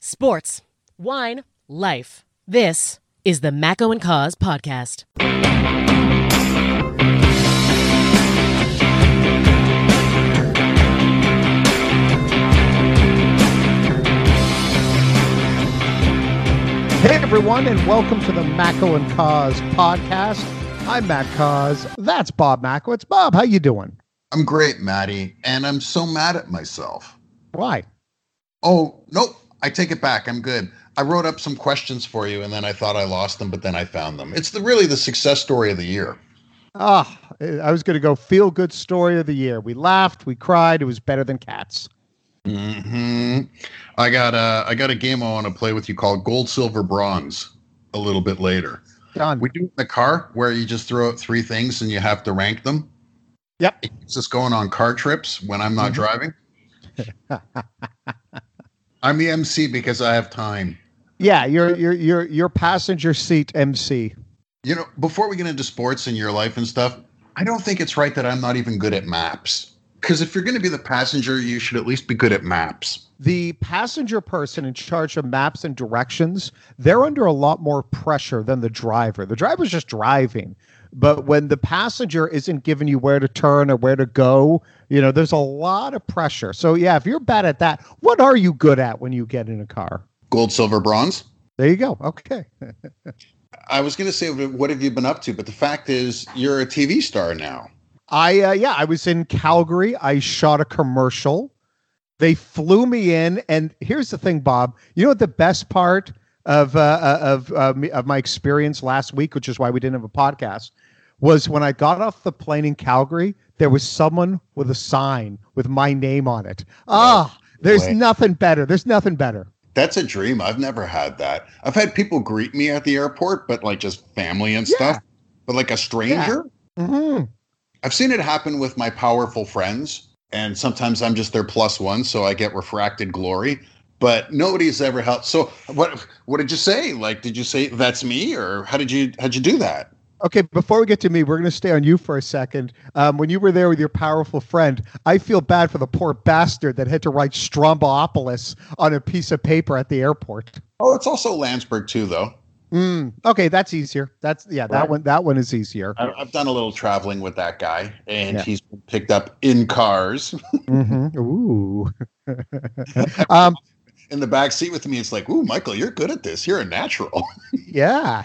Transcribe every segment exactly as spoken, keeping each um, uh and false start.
Sports, wine, life. This is the Macco and Cause podcast. Hey everyone, and welcome to the Macco and Cause podcast. I'm Matt Cause. That's Bob Macco. It's Bob. How you doing? I'm great, Matty, and I'm so mad at myself. Why? Oh, nope. I take it back. I'm good. I wrote up some questions for you, and then I thought I lost them, but then I found them. It's the really the success story of the year. Ah, I was going to go feel good story of the year. We laughed, we cried. It was better than Cats. Mm-hmm. I got a I got a game I want to play with you called Gold, Silver, Bronze. A little bit later. Done. We do it in the car where you just throw out three things and you have to rank them. Yep. It keeps us going on car trips when I'm not Mm-hmm. driving. I'm the M C because I have time. Yeah, you're you're you're you're passenger seat M C. You know, before we get into sports and your life and stuff, I don't think it's right that I'm not even good at maps. Because if you're going to be the passenger, you should at least be good at maps. The passenger person in charge of maps and directions, they're under a lot more pressure than the driver. The driver's just driving. But when the passenger isn't giving you where to turn or where to go, you know, there's a lot of pressure. So, yeah, if you're bad at that, what are you good at when you get in a car? Gold, silver, bronze. There you go. Okay. I was going to say, what have you been up to? But the fact is, you're a T V star now. I, uh, yeah, I was in Calgary. I shot a commercial. They flew me in. And here's the thing, Bob. You know what the best part of uh, of uh, me, of my experience last week, which is why we didn't have a podcast, was when I got off the plane in Calgary, there was someone with a sign with my name on it. Ah, oh, there's Wait. nothing better. There's nothing better. That's a dream. I've never had that. I've had people greet me at the airport, but like just family and Yeah. stuff. But like a stranger? Yeah. Mm-hmm. I've seen it happen with my powerful friends. And sometimes I'm just their plus one, so I get refracted glory. But nobody's ever helped. So what what did you say? Like, did you say that's me? Or how did you how'd you do that? Okay, before we get to me, we're going to stay on you for a second. Um, when you were there with your powerful friend, I feel bad for the poor bastard that had to write Stromboopolis on a piece of paper at the airport. Oh, it's also Landsberg too, though. Mm, okay, that's easier. That's yeah, that Right. one. That one is easier. I- I've done a little traveling with that guy, and Yeah. he's been picked up in cars. Mm-hmm. Ooh. um, In the back seat with me, it's like, ooh, Michael, you're good at this. You're a natural. yeah.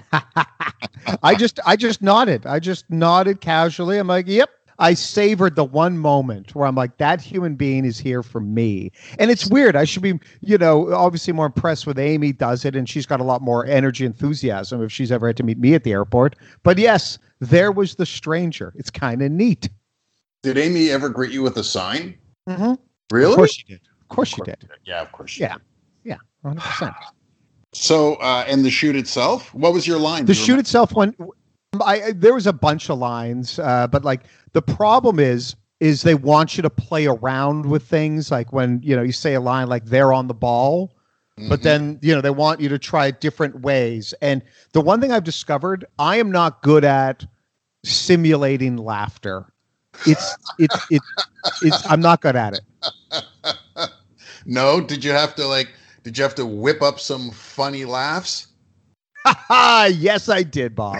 I just I just nodded. I just nodded casually. I'm like, yep. I savored the one moment where I'm like, that human being is here for me. And it's weird. I should be, you know, obviously more impressed with Amy does it, and she's got a lot more energy, enthusiasm if she's ever had to meet me at the airport. But yes, there was the stranger. It's kind of neat. Did Amy ever greet you with a sign? Mm-hmm. Really? Of course she did. Of course she did. Yeah, of course. She Yeah. did. Yeah. one hundred percent. So, uh, and the shoot itself, what was your line? The Do you shoot remember? itself went. I, I there was a bunch of lines, uh, but like the problem is, is they want you to play around with things. Like when you know you say a line like "they're on the ball," but Mhm. then you know they want you to try different ways. And the one thing I've discovered, I am not good at simulating laughter. It's it's it's it's. I'm not good at it. No, did you have to like? Did you have to whip up some funny laughs? Yes, I did, Bob.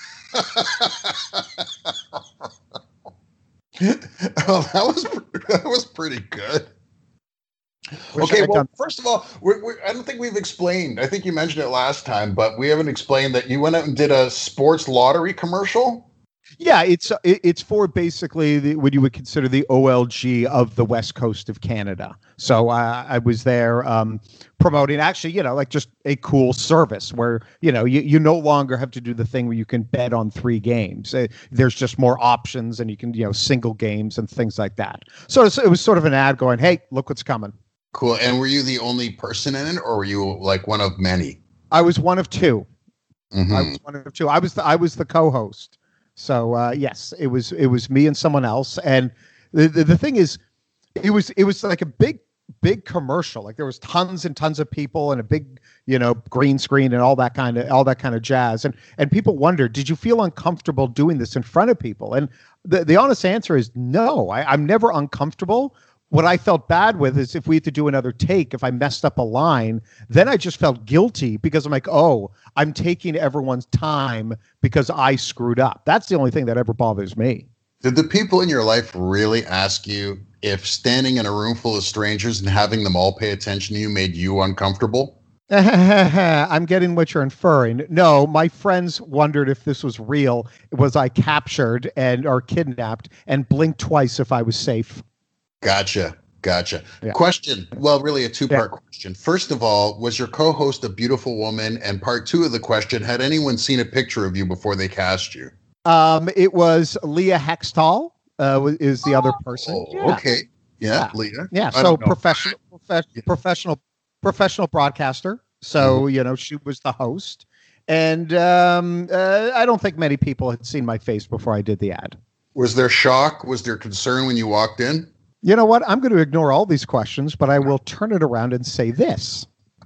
Oh, that was that was pretty good. Wish I Okay, had well, done- first of all, we're, we're, I don't think we've explained. I think you mentioned it last time, but we haven't explained that you went out and did a sports lottery commercial. Yeah, it's it, it's for basically the, what you would consider the O L G of the West Coast of Canada. So uh, I was there um, promoting, actually, you know, like just a cool service where, you know, you, you no longer have to do the thing where you can bet on three games. Uh, there's just more options and you can, you know, single games and things like that. So it's, it was sort of an ad going, hey, look what's coming. Cool. And were you the only person in it, or were you like one of many? I was one of two. Mhm. I was one of two. I was the, I was the co-host. So uh, yes, it was it was me and someone else. And the, the the thing is, it was it was like a big big commercial. Like there was tons and tons of people and a big you know green screen and all that kind of all that kind of jazz. And and people wondered, did you feel uncomfortable doing this in front of people? And the the honest answer is no. I, I'm never uncomfortable. what I felt bad with is if we had to do another take, if I messed up a line, then I just felt guilty because I'm like, oh, I'm taking everyone's time because I screwed up. That's the only thing that ever bothers me. Did the people in your life really ask you if standing in a room full of strangers and having them all pay attention to you made you uncomfortable? I'm getting what you're inferring. No, my friends wondered if this was real. Was I captured and or kidnapped, and blinked twice if I was safe. Gotcha. Gotcha. Yeah. Question. Well, really a two-part Yeah. question. First of all, was your co-host a beautiful woman? And part two of the question, had anyone seen a picture of you before they cast you? Um, it was Leah Hextall, uh, wa- is the other person. Oh, Yeah. okay. Yeah, Yeah. Leah. Yeah. I So don't know. professional, profe- Yeah. professional, professional broadcaster. So, you know, she was the host. And um, uh, I don't think many people had seen my face before I did the ad. Was there shock? Was there concern when you walked in? You know what? I'm going to ignore all these questions, but I will turn it around and say this.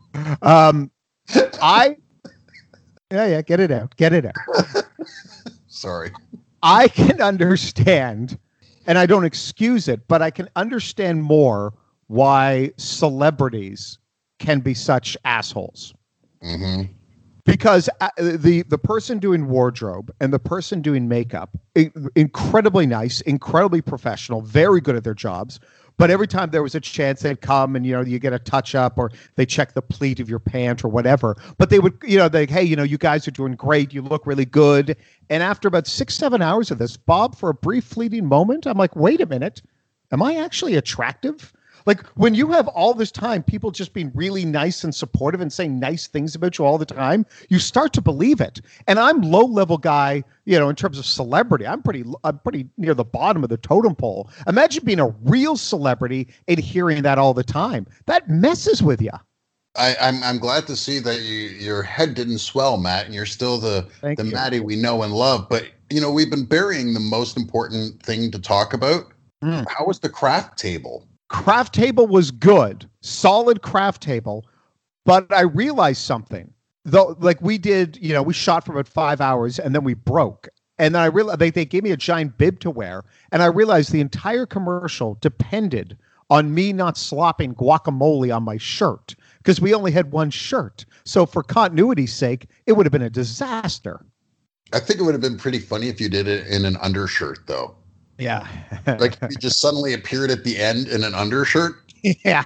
Um, I, yeah, yeah, get it out, get it out. Sorry. I can understand, and I don't excuse it, but I can understand more why celebrities can be such assholes. Mm-hmm. Because uh, the the person doing wardrobe and the person doing makeup, i- incredibly nice, incredibly professional, very good at their jobs. But every time there was a chance, they'd come and, you know, you get a touch up or they check the pleat of your pant or whatever. But they would, you know, they, hey, you know, you guys are doing great. You look really good. And after about six, seven hours of this, Bob, for a brief fleeting moment, I'm like, wait a minute. Am I actually attractive? Like, when you have all this time, people just being really nice and supportive and saying nice things about you all the time, you start to believe it. And I'm low level guy, you know, in terms of celebrity. I'm pretty, I'm pretty near the bottom of the totem pole. Imagine being a real celebrity and hearing that all the time. That messes with you. I, I'm I'm glad to see that you, your head didn't swell, Matt, and you're still the Thank the you. Matty we know and love. But you know, we've been burying the most important thing to talk about. Mm. How was the craft table? Craft table was good, solid craft table, but I realized something. Though, like we did, you know, we shot for about five hours and then we broke. And then I realized they, they gave me a giant bib to wear. And I realized the entire commercial depended on me not slopping guacamole on my shirt because we only had one shirt. So for continuity's sake, it would have been a disaster. I think it would have been pretty funny if you did it in an undershirt, though. Yeah. Like if you just suddenly appeared at the end in an undershirt. Yeah.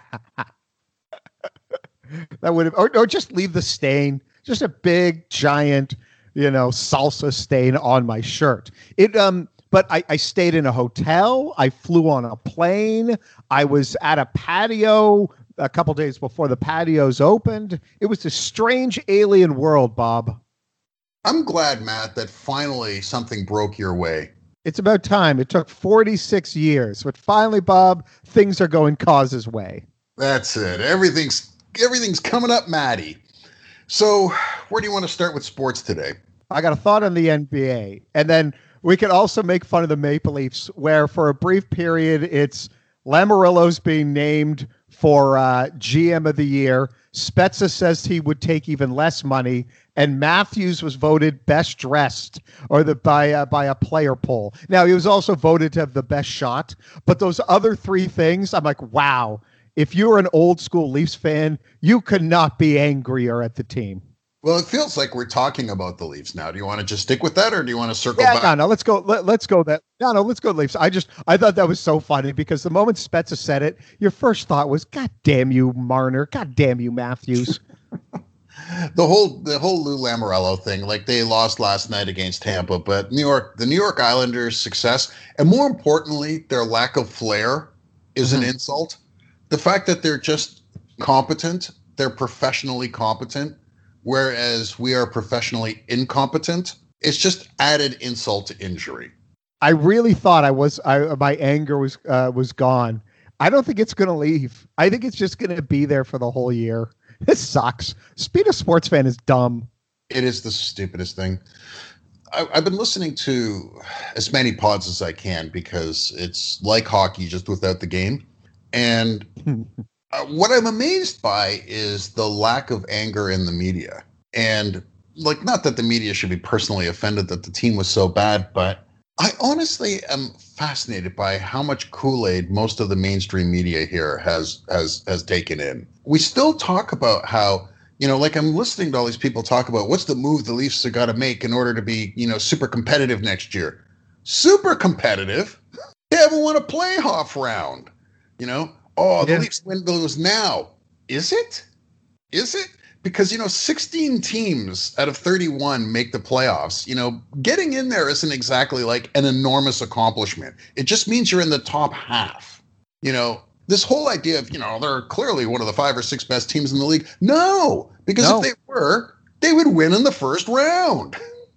That would have, or, or just leave the stain, just a big, giant, you know, salsa stain on my shirt. It, um, but I, I stayed in a hotel. I flew on a plane. I was at a patio a couple days before the patios opened. It was a strange alien world, Bob. I'm glad, Matt, that finally something broke your way. It's about time. It took forty-six years, but finally, Bob, things are going Cause's way. That's it. Everything's everything's coming up, Matty. So, where do you want to start with sports today? I got a thought on the N B A. And then we could also make fun of the Maple Leafs, where for a brief period, it's Lamoriello's being named for uh, G M of the year. Spezza says he would take even less money. And Matthews was voted best dressed or the by, uh, by a player poll. Now, he was also voted to have the best shot. But those other three things, I'm like, wow. If you're an old school Leafs fan, you could not be angrier at the team. Well, it feels like we're talking about the Leafs now. Do you want to just stick with that, or do you want to circle Yeah, back? no, no, let's go. Let, let's go that. No, no, let's go Leafs. I just, I thought that was so funny because the moment Spezza said it, your first thought was, God damn you, Marner. God damn you, Matthews. The whole the whole Lou Lamoriello thing, like they lost last night against Tampa, but New York, the New York Islanders' success, and more importantly, their lack of flair is Mhm. an insult. The fact that they're just competent, they're professionally competent, whereas we are professionally incompetent, it's just added insult to injury. I really thought I was, I, my anger was, uh, was gone. I don't think it's going to leave. I think it's just going to be there for the whole year. This sucks. Being a sports fan is dumb. It is the stupidest thing. I, I've been listening to as many pods as I can because it's like hockey, just without the game. And uh, what I'm amazed by is the lack of anger in the media. And like, not that the media should be personally offended that the team was so bad, but I honestly am fascinated by how much Kool-Aid most of the mainstream media here has has has taken in. We still talk about how, you know, like I'm listening to all these people talk about what's the move the Leafs have got to make in order to be, you know, super competitive next year. Super competitive? They haven't won a playoff round. You know? Oh, the Yeah. Leafs window is now. Is it? Is it? Because, you know, sixteen teams out of thirty-one make the playoffs. You know, getting in there isn't exactly like an enormous accomplishment. It just means you're in the top half. You know, this whole idea of, you know, they're clearly one of the five or six best teams in the league. No, because No. if they were, they would win in the first round.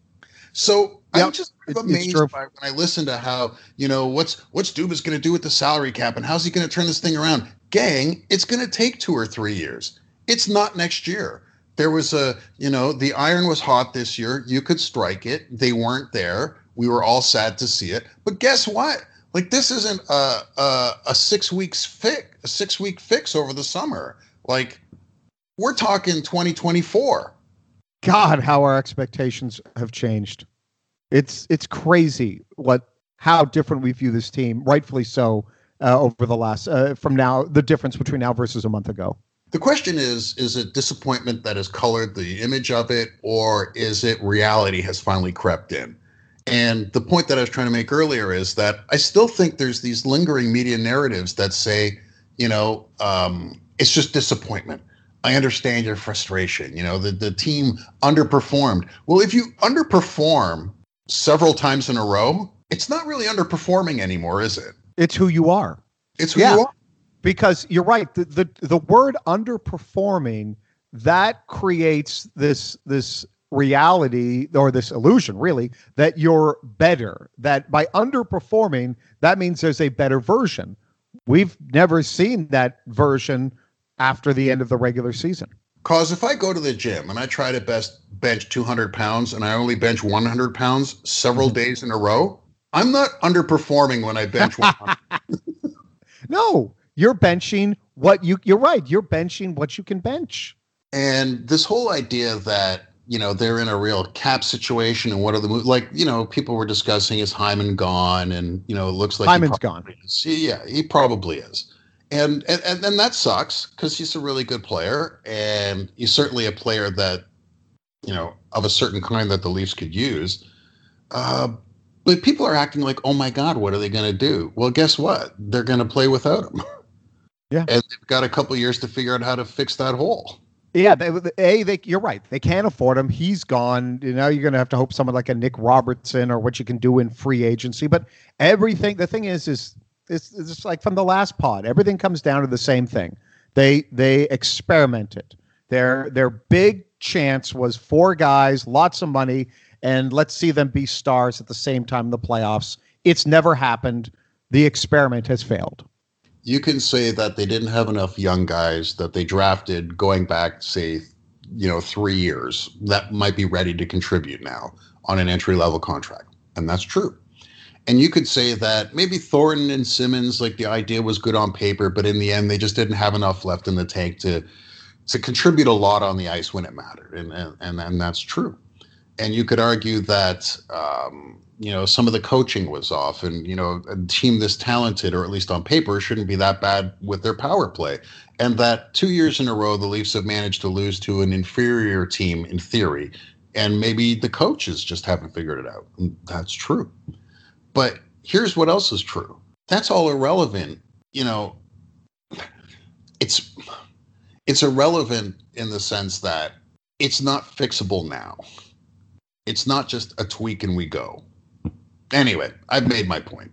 So Yep, I'm just it's- it's amazed true. by when I listen to how, you know, what's what's Dubas going to do with the salary cap and how's he going to turn this thing around? Gang, it's going to take two or three years. It's not next year. There was a, you know, the iron was hot this year. You could strike it. They weren't there. We were all sad to see it. But guess what? Like, this isn't a a, a six weeks fix, a six week fix over the summer. Like, we're talking twenty twenty-four. God, how our expectations have changed. It's it's crazy what how different we view this team, rightfully so, uh, over the last uh, from now the difference between now versus a month ago. The question is, is it disappointment that has colored the image of it, or is it reality has finally crept in? And the point that I was trying to make earlier is that I still think there's these lingering media narratives that say, you know, um, it's just disappointment. I understand your frustration. You know, the, the team underperformed. Well, if you underperform several times in a row, it's not really underperforming anymore, is it? It's who you are. It's who Yeah. you are. Because you're right. The, the the word underperforming, that creates this this reality or this illusion, really, that you're better. That by underperforming, that means there's a better version. We've never seen that version after the end of the regular season. Cause if I go to the gym and I try to best bench two hundred pounds and I only bench one hundred pounds several days in a row, I'm not underperforming when I bench one hundred. No, you're benching what you. You're right. You're benching what you can bench. And this whole idea that, you know, they're in a real cap situation and what are the moves, like, you know, people were discussing, is Hyman gone? And, you know, it looks like he Hyman's probably gone. is. Yeah, he probably is. And and and, and that sucks because he's a really good player, and he's certainly a player that, you know, of a certain kind that the Leafs could use. Uh, but people are acting like, oh my God, what are they going to do? Well, guess what? They're going to play without him. Yeah. And they've got a couple years to figure out how to fix that hole. Yeah, they, a they you're right. They can't afford him. He's gone. You know, you're going to have to hope someone like a Nick Robertson or what you can do in free agency. But everything, the thing is, is it's, it's just like from the last pod. Everything comes down to the same thing. They they experimented. Their their big chance was four guys, lots of money, and let's see them be stars at the same time in the playoffs. It's never happened. The experiment has failed. You can say that they didn't have enough young guys that they drafted going back, say, you know, three years that might be ready to contribute now on an entry level contract. And that's true. And you could say that maybe Thornton and Simmons, like the idea was good on paper, but in the end, they just didn't have enough left in the tank to to contribute a lot on the ice when it mattered. And and and, and that's true. And you could argue that, um, you know, some of the coaching was off, and, you know, a team this talented, or at least on paper, shouldn't be that bad with their power play. And that two years in a row, the Leafs have managed to lose to an inferior team in theory. And maybe the coaches just haven't figured it out. And that's true. But here's what else is true. That's all irrelevant. You know, it's it's irrelevant in the sense that it's not fixable now. It's not just a tweak and we go. Anyway, I've made my point.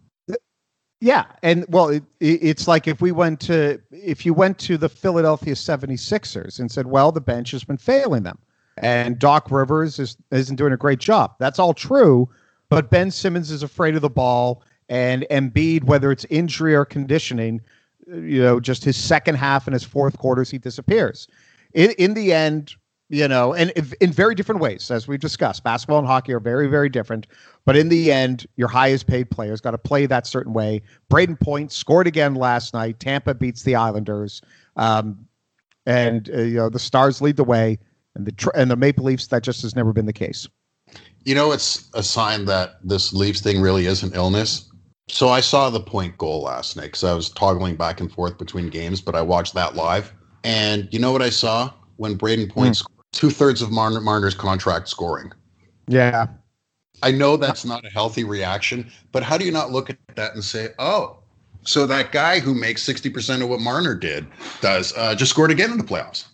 Yeah, and well, it, it's like if we went to if you went to the Philadelphia seventy-sixers and said, well, the bench has been failing them, and Doc Rivers is, isn't doing a great job. That's all true, but Ben Simmons is afraid of the ball, and Embiid, whether it's injury or conditioning, you know, just his second half and his fourth quarters, he disappears. In, in the end, you know, and if, in very different ways, as we discussed, basketball and hockey are very, very different. But in the end, your highest paid player's got to play that certain way. Braden Point scored again last night. Tampa beats the Islanders, um, and uh, you know the Stars lead the way, and the tr- and the Maple Leafs. That just has never been the case. You know, it's a sign that this Leafs thing really is an illness. So I saw the point goal last night because I was toggling back and forth between games, but I watched that live. And you know what I saw when Braden Point mm. scored? Two-thirds of Marner, Marner's contract scoring. Yeah. I know that's not a healthy reaction, but how do you not look at that and say, oh, so that guy who makes sixty percent of what Marner did does uh, just scored again in the playoffs?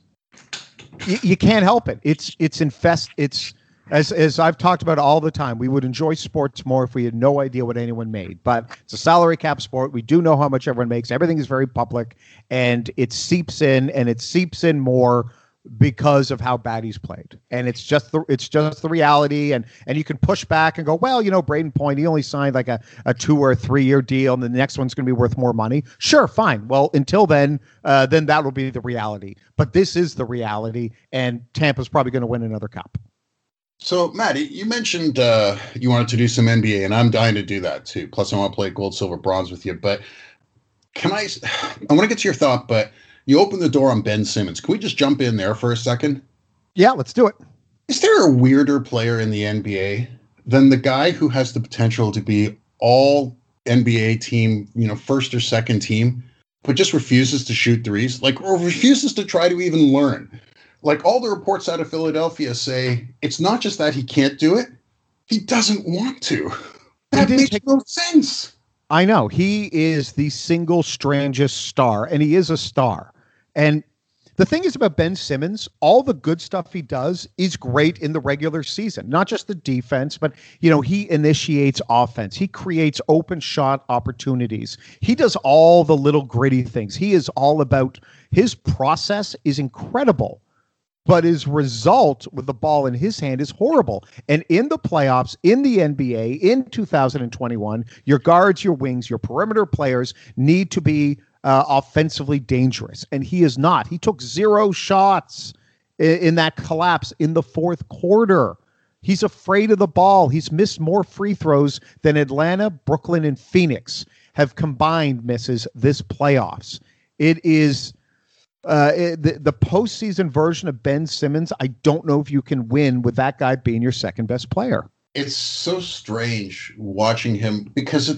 You, you can't help it. It's it's infest. It's as as I've talked about all the time. We would enjoy sports more if we had no idea what anyone made. But it's a salary cap sport. We do know how much everyone makes. Everything is very public, and it seeps in, and it seeps in more because of how bad he's played. And it's just the it's just the reality. And and you can push back and go, well, you know, Braden Point, he only signed like a, a two or a three year deal, and the next one's going to be worth more money. Sure, fine. Well, until then, uh, then that will be the reality. But this is the reality, and Tampa's probably going to win another cup. So, Maddie, you mentioned uh, you wanted to do some N B A, and I'm dying to do that too. Plus, I want to play gold, silver, bronze with you. But can I? I want to get to your thought, but you opened the door on Ben Simmons. Can we just jump in there for a second? Yeah, let's do it. Is there a weirder player in the N B A than the guy who has the potential to be all N B A team, you know, first or second team, but just refuses to shoot threes, like, or refuses to try to even learn? Like, all the reports out of Philadelphia say it's not just that he can't do it, he doesn't want to. That makes take- no sense. I know. He is the single strangest star, and he is a star. And the thing is about Ben Simmons, all the good stuff he does is great in the regular season. Not just the defense, but, you know, he initiates offense. He creates open shot opportunities. He does all the little gritty things. He is all about, his process is incredible. But his result with the ball in his hand is horrible. And in the playoffs, in the N B A, in two thousand twenty-one, your guards, your wings, your perimeter players need to be uh, offensively dangerous. And he is not. He took zero shots in, in that collapse in the fourth quarter. He's afraid of the ball. He's missed more free throws than Atlanta, Brooklyn, and Phoenix have combined misses this playoffs. It is... Uh, it, the, the postseason version of Ben Simmons, I don't know if you can win with that guy being your second best player. It's so strange watching him because, it,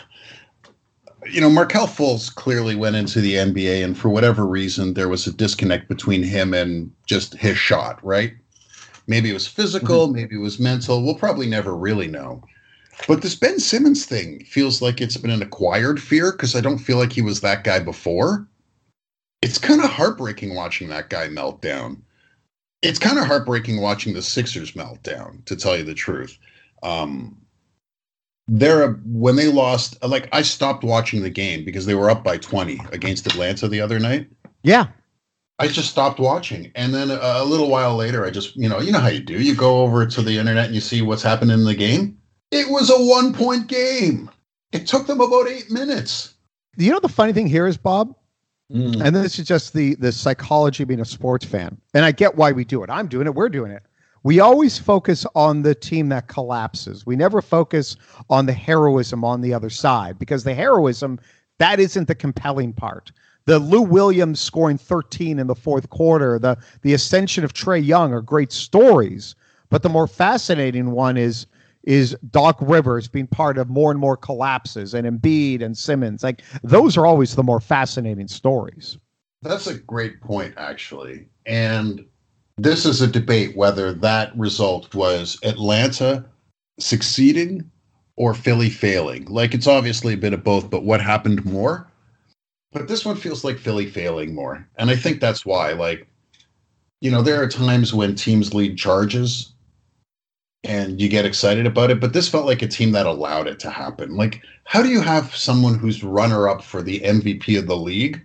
you know, Markelle Fultz clearly went into the N B A, and for whatever reason, there was a disconnect between him and just his shot, right? Maybe it was physical, mm-hmm. maybe it was mental. We'll probably never really know. But this Ben Simmons thing feels like it's been an acquired fear because I don't feel like he was that guy before. It's kind of heartbreaking watching that guy melt down. It's kind of heartbreaking watching the Sixers melt down, to tell you the truth. Um, they're a, when they lost, like, I stopped watching the game because they were up by twenty against Atlanta the other night. Yeah. I just stopped watching. And then a, a little while later, I just, you know, you know how you do. You go over to the internet and you see what's happened in the game. It was a one-point game. It took them about eight minutes. You know the funny thing here is, Bob? Mm. And this is just the the psychology of being a sports fan. And I get why we do it. I'm doing it. We're doing it. We always focus on the team that collapses. We never focus on the heroism on the other side, because the heroism, that isn't the compelling part. The Lou Williams scoring thirteen in the fourth quarter, the, the ascension of Trae Young are great stories. But the more fascinating one is is Doc Rivers being part of more and more collapses, and Embiid and Simmons. Like, those are always the more fascinating stories. That's a great point, actually. And this is a debate whether that result was Atlanta succeeding or Philly failing. Like, it's obviously a bit of both, but what happened more? But this one feels like Philly failing more. And I think that's why, like, you know, there are times when teams lead charges and you get excited about it, but this felt like a team that allowed it to happen. Like, how do you have someone who's runner-up for the M V P of the league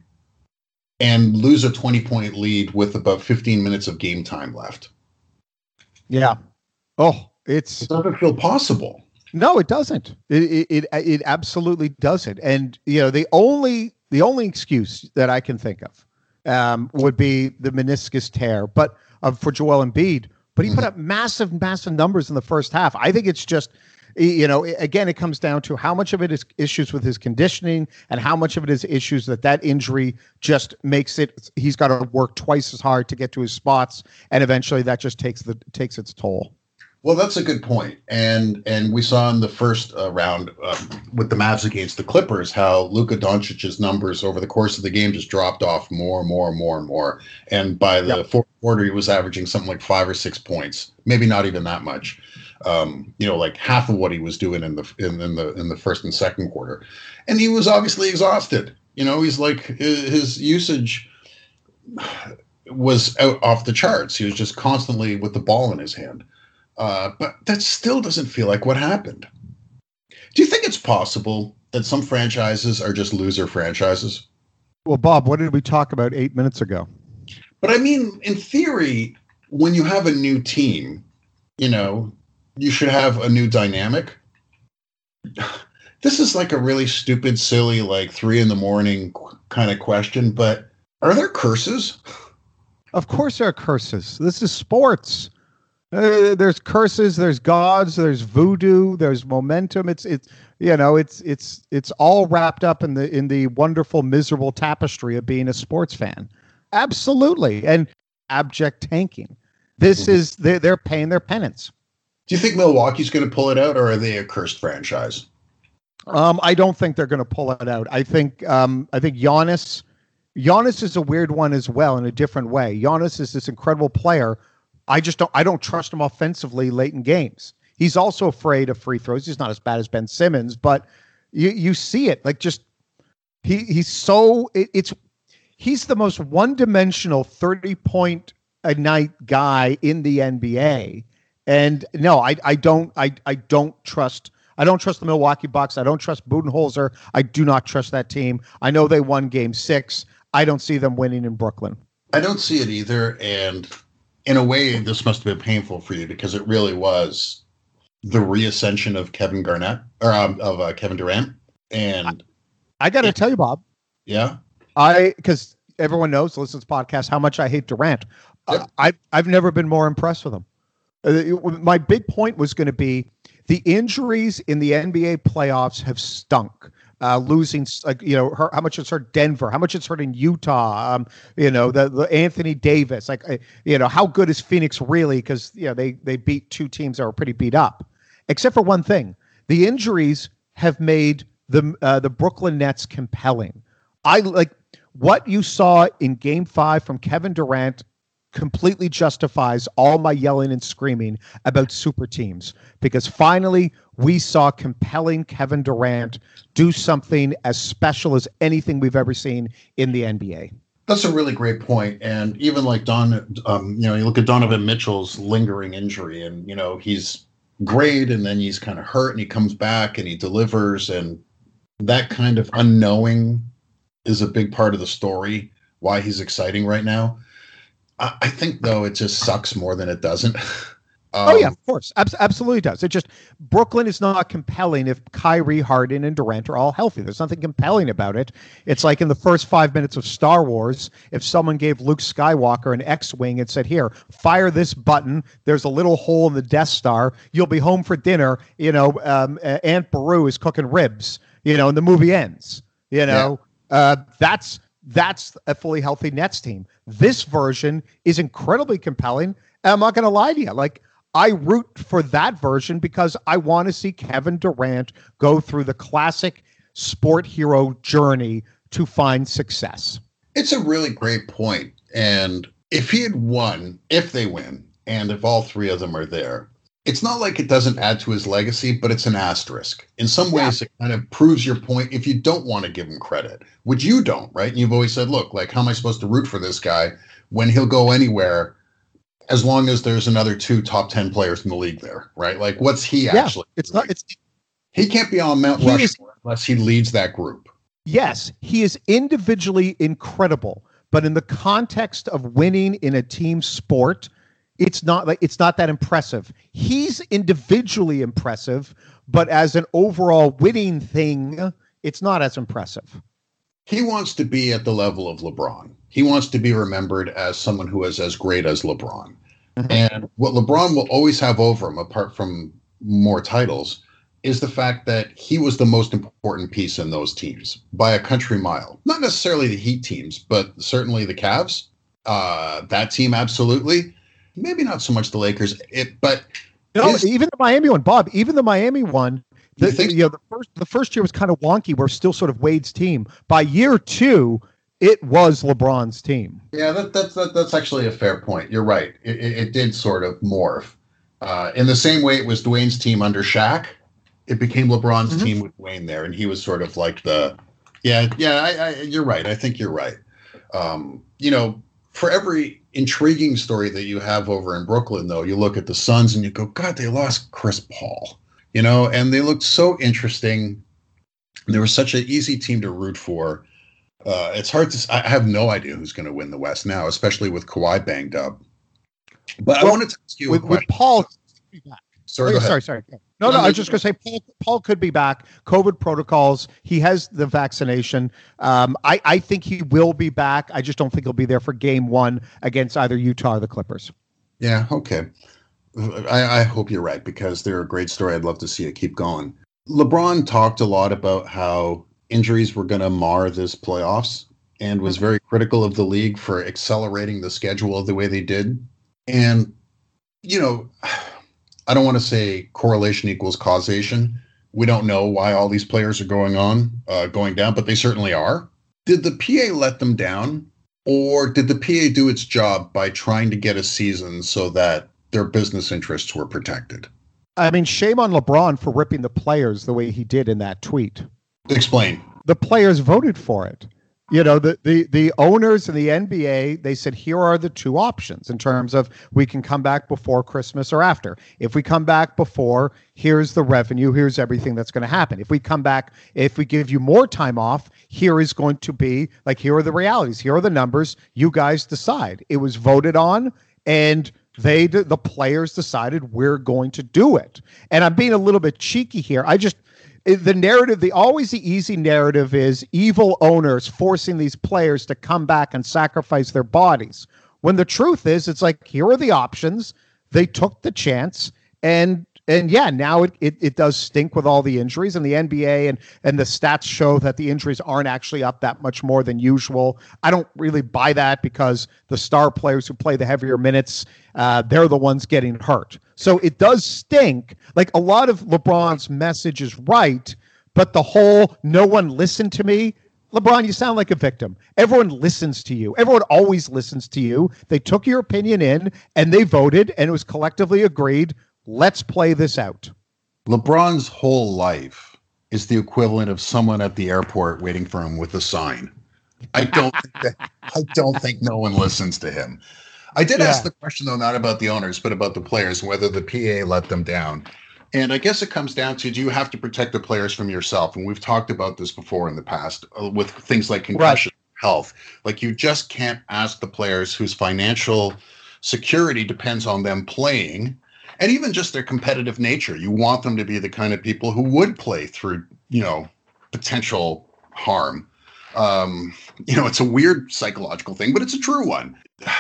and lose a twenty-point lead with about fifteen minutes of game time left? Yeah. Oh, it's... It doesn't feel possible. No, it doesn't. It, it it it absolutely doesn't. And, you know, the only the only excuse that I can think of um, would be the meniscus tear, but uh, for Joel Embiid. But he put up massive, massive numbers in the first half. I think it's just, you know, again, it comes down to how much of it is issues with his conditioning and how much of it is issues that that injury just makes it, he's got to work twice as hard to get to his spots. And eventually that just takes the takes its toll. Well, that's a good point. And and we saw in the first uh, round uh, with the Mavs against the Clippers how Luka Doncic's numbers over the course of the game just dropped off more and more and more and more. And by the yep. fourth quarter, he was averaging something like five or six points, maybe not even that much. Um, you know, like half of what he was doing in the in, in the in the first and second quarter, and he was obviously exhausted. You know, he's like his usage was out off the charts. He was just constantly with the ball in his hand. Uh, but that still doesn't feel like what happened. Do you think it's possible that some franchises are just loser franchises? Well, Bob, what did we talk about eight minutes ago? But I mean, in theory, when you have a new team, you know, you should have a new dynamic. This is like a really stupid, silly, like three in the morning kind of question, but are there curses? Of course there are curses. This is sports. Uh, there's curses, there's gods, there's voodoo, there's momentum. It's it's you know it's it's it's all wrapped up in the in the wonderful, miserable tapestry of being a sports fan. Absolutely, and abject tanking. This mm-hmm. is they're, they're paying their penance. Do you think Milwaukee's going to pull it out, or are they a cursed franchise? Um, I don't think they're going to pull it out. I think um, I think Giannis Giannis is a weird one as well in a different way. Giannis is this incredible player. I just don't I don't trust him offensively late in games. He's also afraid of free throws. He's not as bad as Ben Simmons, but you you see it. Like just he he's so it, it's he's the most one-dimensional thirty point a night guy in the N B A. And no, I I don't I I don't trust I don't trust the Milwaukee Bucks. I don't trust Budenholzer. I do not trust that team. I know they won game six. I don't see them winning in Brooklyn. I don't see it either, and in a way, this must have been painful for you because it really was the reascension of Kevin Garnett or um, of uh, Kevin Durant. And I, I got to tell you, Bob. Yeah. I because everyone knows, listens to this podcast, how much I hate Durant. Yep. Uh, I I've never been more impressed with him. Uh, it, my big point was going to be the injuries in the N B A playoffs have stunk. Uh, losing, like you know, her, how much it's hurt Denver, how much it's hurt in Utah. Um, you know, the, the Anthony Davis, like uh, you know, how good is Phoenix really? Because you know they they beat two teams that were pretty beat up, except for one thing: the injuries have made the uh, the Brooklyn Nets compelling. I like what you saw in Game Five from Kevin Durant. Completely justifies all my yelling and screaming about super teams because finally we saw compelling Kevin Durant do something as special as anything we've ever seen in the N B A. That's a really great point. And even like Don, um, you know, you look at Donovan Mitchell's lingering injury and, you know, he's great and then he's kind of hurt and he comes back and he delivers. And that kind of unknowing is a big part of the story, why he's exciting right now. I think, though, it just sucks more than it doesn't. um, oh, yeah, of course. Abs- absolutely does. It just Brooklyn is not compelling if Kyrie, Harden, and Durant are all healthy. There's nothing compelling about it. It's like in the first five minutes of Star Wars, if someone gave Luke Skywalker an X-Wing and said, here, fire this button. There's a little hole in the Death Star. You'll be home for dinner. You know, um, Aunt Beru is cooking ribs, you know, and the movie ends. You know, yeah. uh, that's that's a fully healthy Nets team. This version is incredibly compelling. And I'm not going to lie to you. Like, I root for that version because I want to see Kevin Durant go through the classic sport hero journey to find success. It's a really great point. And if he had won, if they win, and if all three of them are there, it's not like it doesn't add to his legacy, but it's an asterisk. In some ways, yeah. It kind of proves your point if you don't want to give him credit, which you don't, right? And you've always said, look, like, how am I supposed to root for this guy when he'll go anywhere as long as there's another two top ten players in the league there, right? Like, what's he yeah, actually it's doing? not. It's He can't be on Mount Rushmore is, unless he leads that group. Yes, he is individually incredible, but in the context of winning in a team sport, it's not like it's not that impressive. He's individually impressive, but as an overall winning thing, it's not as impressive. He wants to be at the level of LeBron. He wants to be remembered as someone who is as great as LeBron. Mm-hmm. And what LeBron will always have over him, apart from more titles, is the fact that he was the most important piece in those teams by a country mile. Not necessarily the Heat teams, but certainly the Cavs. Uh, that team, absolutely. Maybe not so much the Lakers, it, but No, His- even the Miami one, Bob. Even the Miami one. The, You think you know, the first the first year was kind of wonky. We're still sort of Wade's team. By year two, it was LeBron's team. Yeah, that, that's that, that's actually a fair point. You're right. It, it, it did sort of morph. Uh, in the same way it was Dwayne's team under Shaq, it became LeBron's Mhm. team with Dwayne there, and he was sort of like the, yeah, yeah. I, I, you're right. I think you're right. Um, you know, for every intriguing story that you have over in Brooklyn, though, you look at the Suns and you go, God, they lost Chris Paul. You know, and they looked so interesting. They were such an easy team to root for. Uh, it's hard to. I have no idea who's going to win the West now, especially with Kawhi banged up. But Well, I wanted to ask you With, a with question. Paul. sorry, Oh, go ahead. sorry, sorry. No, No, no, no, I was just going to say Paul, Paul could be back. COVID protocols. He has the vaccination. Um, I, I think he will be back. I just don't think he'll be there for game one against either Utah or the Clippers. Yeah, okay. I, I hope you're right because they're a great story. I'd love to see it keep going. LeBron talked a lot about how injuries were going to mar this playoffs and was very critical of the league for accelerating the schedule the way they did. And, you know, I don't want to say correlation equals causation. We don't know why all these players are going on, uh, going down, but they certainly are. Did the P A let them down? Or did the P A do its job by trying to get a season so that their business interests were protected? I mean, shame on LeBron for ripping the players the way he did in that tweet. Explain. The players voted for it. You know, the, the, the owners in the N B A, they said, here are the two options in terms of we can come back before Christmas or after. If we come back before, here's the revenue, here's everything that's going to happen. If we come back, if we give you more time off, here is going to be, like, here are the realities, here are the numbers, you guys decide. It was voted on, and they, the players decided we're going to do it. And I'm being a little bit cheeky here. I just, the narrative, the always the easy narrative is evil owners forcing these players to come back and sacrifice their bodies. When the truth is, it's like, here are the options. They took the chance. And and yeah, now it, it, it does stink with all the injuries. And the N B A and, and the stats show that the injuries aren't actually up that much more than usual. I don't really buy that because the star players who play the heavier minutes, uh, they're the ones getting hurt. So it does stink. Like, a lot of LeBron's message is right, but the whole no one listened to me. LeBron, you sound like a victim. Everyone listens to you. Everyone always listens to you. They took your opinion in and they voted, and it was collectively agreed. Let's play this out. LeBron's whole life is the equivalent of someone at the airport waiting for him with a sign. I don't think that, I don't think no one listens to him. I did Yeah. ask the question, though, not about the owners, but about the players, whether the P A let them down. And I guess it comes down to, do you have to protect the players from yourself? And we've talked about this before in the past uh, with things like concussion, health. Like, you just can't ask the players whose financial security depends on them playing, and even just their competitive nature. You want them to be the kind of people who would play through, you know, potential harm. Um, you know, it's a weird psychological thing, but it's a true one.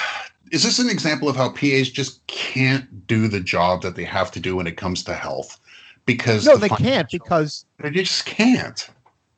Is this an example of how P As just can't do the job that they have to do when it comes to health? Because No, the they can't financial- because they just can't.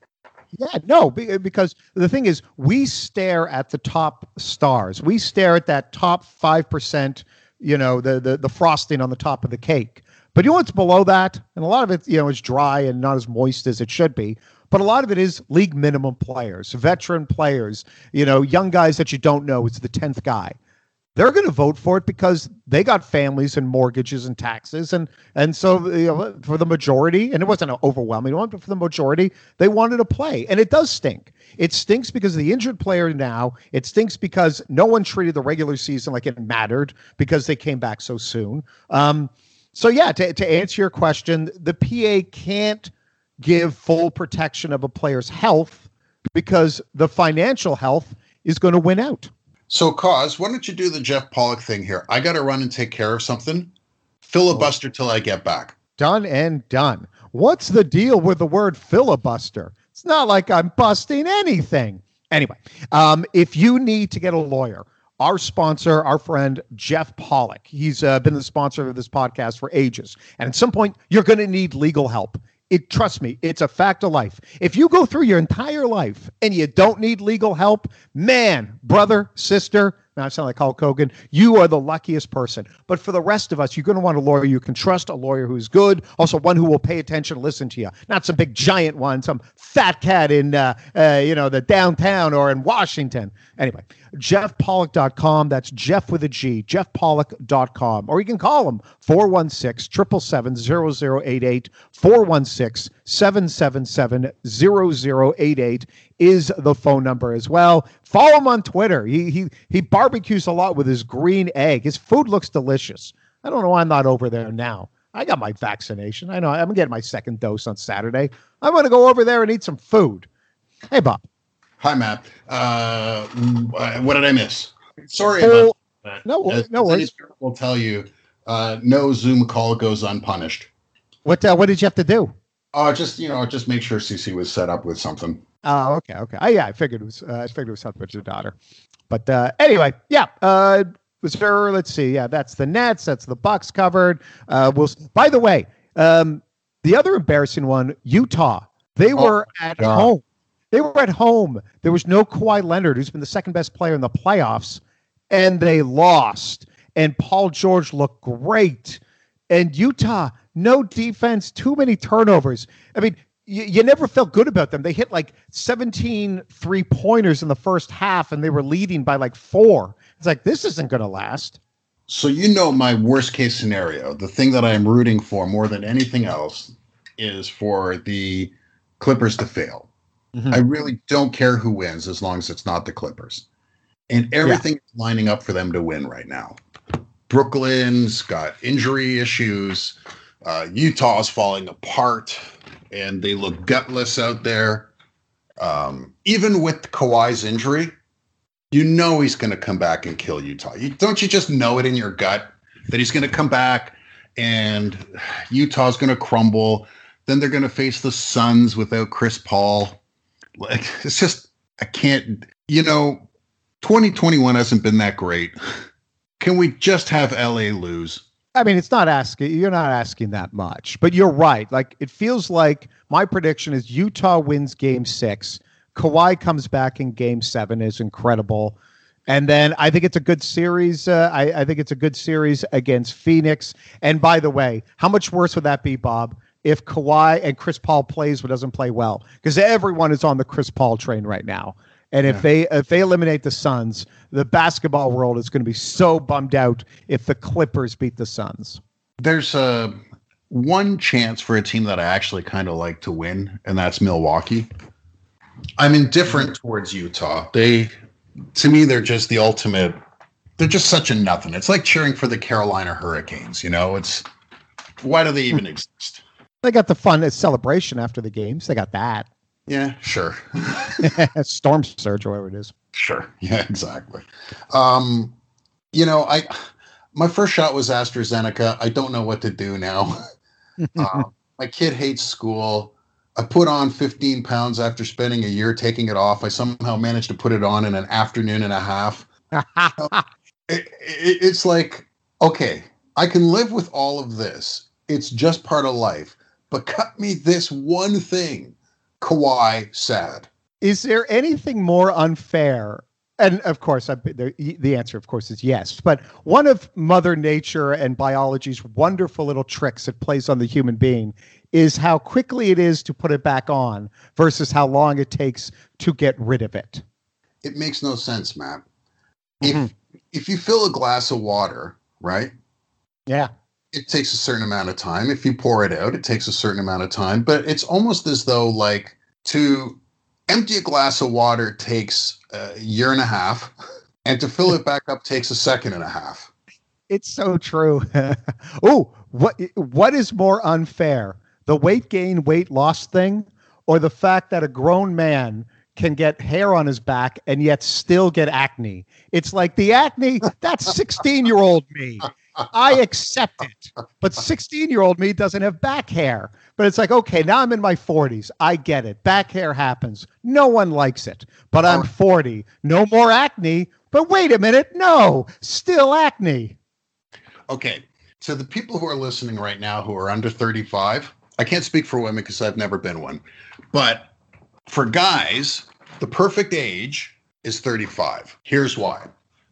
Yeah, no, be- because the thing is, we stare at the top stars. We stare at that top five percent, you know, the, the the frosting on the top of the cake. But you know what's below that? And a lot of it, you know, is dry and not as moist as it should be. But a lot of it is league minimum players, veteran players, you know, young guys that you don't know. It's the tenth guy. They're going to vote for it because they got families and mortgages and taxes. And and so, you know, for the majority, and it wasn't an overwhelming one, but for the majority, they wanted to play. And it does stink. It stinks because of the injured player now. It stinks because no one treated the regular season like it mattered because they came back so soon. Um, so, yeah, to, to answer your question, the P A can't give full protection of a player's health because the financial health is going to win out. So, Cause, why don't you do the Jeff Pollock thing here? I got to run and take care of something. Filibuster till I get back. Done and done. What's the deal with the word filibuster? It's not like I'm busting anything. Anyway, um, if you need to get a lawyer, our sponsor, our friend, Jeff Pollock, he's uh, been the sponsor of this podcast for ages. And at some point, you're going to need legal help. It, trust me, it's a fact of life. If you go through your entire life and you don't need legal help, man, brother, sister, Now I sound like Hulk Hogan. You are the luckiest person. But for the rest of us, you're going to want a lawyer you can trust, a lawyer who's good, also one who will pay attention, listen to you. Not some big giant one, some fat cat in, uh, uh, you know, the downtown or in Washington. Anyway, jeff pollock dot com. That's Jeff with a G, jeff pollock dot com. Or you can call him, four one six, seven seven seven, zero zero eight eight, four one six, seven seven seven, zero zero eight eight is the phone number as well. Follow him on Twitter. He he he barbecues a lot with his green egg. His food looks delicious. I don't know why I'm not over there now. I got my vaccination. I know I'm getting my second dose on Saturday. I'm going to go over there and eat some food. Hey, Bob. Hi, Matt. Uh, what did I miss? Sorry Oh, about that. no, As, no as any worries. parent will tell you, uh, no Zoom call goes unpunished. What uh, what did you have to do? Oh, just you know, just make sure C C was set up with something. Oh, okay, okay. Oh, yeah, I figured it was. Uh, I figured it was something with your daughter. But uh, anyway, yeah. Uh, was there? Let's see. Yeah, that's the Nets. That's the Bucks covered. Uh, we'll. By the way, um, the other embarrassing one, Utah. They Oh, were at God. home. They were at home. There was no Kawhi Leonard, who's been the second best player in the playoffs, and they lost. And Paul George looked great. And Utah, no defense, too many turnovers. I mean, you, you never felt good about them. They hit like seventeen three-pointers in the first half, and they were leading by like four. It's like, this isn't going to last. So you know my worst case scenario, the thing that I am rooting for more than anything else is for the Clippers to fail. Mhm. I really don't care who wins as long as it's not the Clippers. And everything is lining up for them to win right now. Brooklyn's got injury issues. Uh, Utah's falling apart, and they look gutless out there. Um, even with Kawhi's injury, you know he's going to come back and kill Utah. You, don't you just know it in your gut that he's going to come back and Utah's going to crumble? Then they're going to face the Suns without Chris Paul. Like, it's just, I can't, you know, twenty twenty-one hasn't been that great. Can we just have L A lose? I mean, it's not asking, you're not asking that much, but you're right. Like, it feels like my prediction is Utah wins game six. Kawhi comes back in game seven, is incredible. And then I think it's a good series. Uh, I, I think it's a good series against Phoenix. And by the way, how much worse would that be, Bob, if Kawhi and Chris Paul plays but doesn't play well? Because everyone is on the Chris Paul train right now. And if Yeah. they if they eliminate the Suns, the basketball world is going to be so bummed out if the Clippers beat the Suns. There's a one chance for a team that I actually kind of like to win, and that's Milwaukee. I'm indifferent towards Utah. They, to me, they're just the ultimate. They're just such a nothing. It's like cheering for the Carolina Hurricanes. You know, it's why do they even exist? They got the fun celebration after the games. They got that. Yeah, sure. Storm surge, or whatever it is. Sure. Yeah, exactly. Um, you know, I my first shot was AstraZeneca. I don't know what to do now. uh, my kid hates school. I put on fifteen pounds after spending a year taking it off. I somehow managed to put it on in an afternoon and a half. It, it, it's like, okay, I can live with all of this. It's just part of life. But cut me this one thing. Kawhi, sad. Is there anything more unfair? And of course, I, the, the answer, of course, is yes. But one of Mother Nature and biology's wonderful little tricks it plays on the human being is how quickly it is to put it back on versus how long it takes to get rid of it. It makes no sense, Matt. Mhm. If if you fill a glass of water, right? Yeah. It takes a certain amount of time. If you pour it out, it takes a certain amount of time. But it's almost as though, like, to empty a glass of water takes a year and a half, and to fill it back up takes a second and a half. It's so true. Oh, what what is more unfair? The weight gain, weight loss thing, or the fact that a grown man can get hair on his back and yet still get acne? It's like the acne, that's sixteen-year-old me. I accept it. But sixteen-year-old me doesn't have back hair. But it's like, okay, now I'm in my forties. I get it. Back hair happens. No one likes it. But I'm forty. No more acne. But wait a minute. No, still acne. Okay, to the people who are listening right now who are under thirty-five, I can't speak for women because I've never been one. But for guys, the perfect age is thirty-five. Here's why.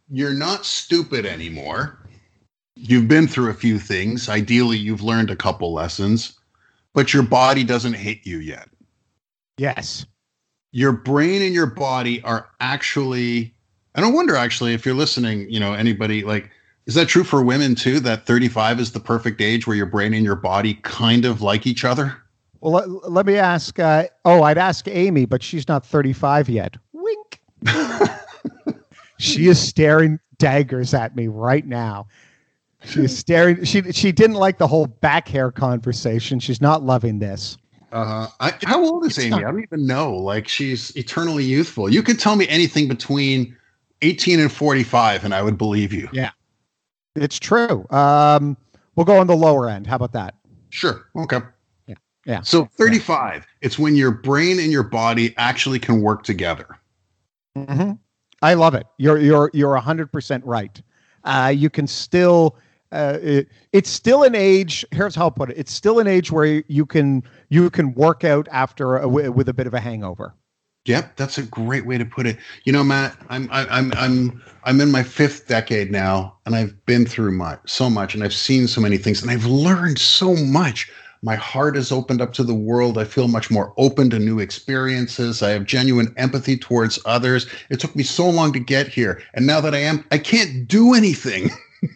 you're not stupid anymore. You've been through a few things. Ideally, you've learned a couple lessons, but your body doesn't hate you yet. Yes. Your brain and your body are actually, and I wonder actually if you're listening, you know, anybody like, is that true for women too? That thirty-five is the perfect age where your brain and your body kind of like each other? Well, let, let me ask. Uh, oh, I'd ask Amy, but she's not thirty-five yet. Wink. She is staring daggers at me right now. She is staring. She she didn't like the whole back hair conversation. She's not loving this. Uh, I, how old is Amy? Not, I don't even know. Like, she's eternally youthful. You could tell me anything between eighteen and forty-five, and I would believe you. Yeah. It's true. Um, we'll go on the lower end. How about that? Sure. Okay. Yeah. Yeah. So thirty-five, yeah. It's when your brain and your body actually can work together. Mm-hmm. I love it. You're you're you're a hundred percent right. Uh, you can still. Uh, it, it's still an age. Here's how I'll put it. It's still an age where you can you can work out after a, with a bit of a hangover. Yep, that's a great way to put it. You know, Matt, I'm I'm I'm I'm in my fifth decade now, and I've been through much, so much, and I've seen so many things, and I've learned so much. My heart is opened up to the world. I feel much more open to new experiences. I have genuine empathy towards others. It took me so long to get here, and now that I am, I can't do anything.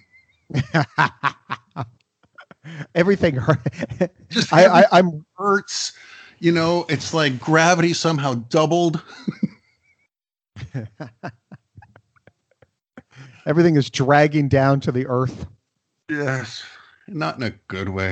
Everything hurt. Just I, I, I'm hurts. You know, it's like gravity somehow doubled. Everything is dragging down to the earth. Yes, not in a good way.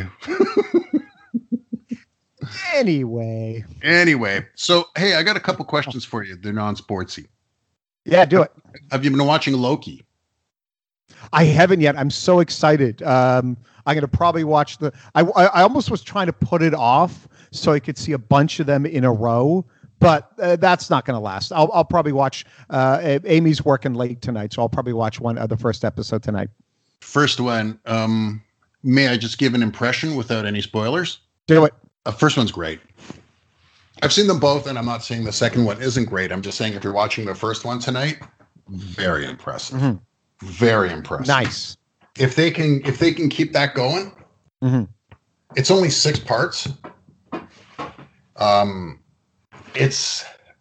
Anyway. Anyway, so hey, I got a couple questions for you. They're non-sportsy. Yeah, do it. Have you been watching Loki? I haven't yet. I'm so excited. Um, I'm going to probably watch the. I, I I almost was trying to put it off so I could see a bunch of them in a row, but uh, that's not going to last. I'll I'll probably watch. Uh, Amy's working late tonight, so I'll probably watch one of the first episode tonight. First one. Um, may I just give an impression without any spoilers? Do it. The uh, first one's great. I've seen them both, and I'm not saying the second one isn't great. I'm just saying if you're watching the first one tonight, very impressive. Mm-hmm. Very impressive. Nice. If they can, if they can keep that going, mm-hmm. It's only six parts. Um, it's